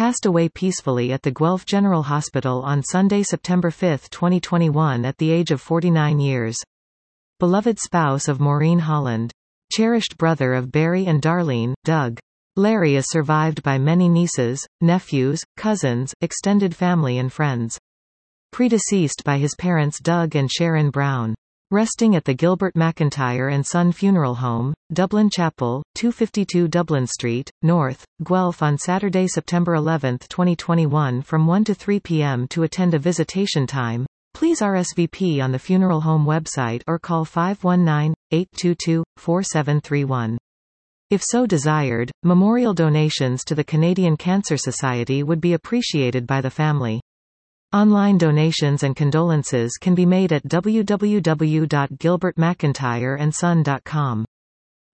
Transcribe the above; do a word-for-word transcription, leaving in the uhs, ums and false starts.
passed away peacefully at the Guelph General Hospital on Sunday, September fifth, twenty twenty-one at the age of forty-nine years. Beloved spouse of Maureen Holland. Cherished brother of Barry and Darlene, Doug. Larry is survived by many nieces, nephews, cousins, extended family and friends. Predeceased by his parents Doug and Sharon Brown. Resting at the Gilbert McIntyre and Son Funeral Home, Dublin Chapel, two fifty-two Dublin Street, North, Guelph on Saturday, September eleventh, twenty twenty-one from one to three p m To attend a visitation time, please R S V P on the funeral home website or call five one nine, eight two two, four seven three one. If so desired, memorial donations to the Canadian Cancer Society would be appreciated by the family. Online donations and condolences can be made at w w w dot gilbert mcintyre and son dot com.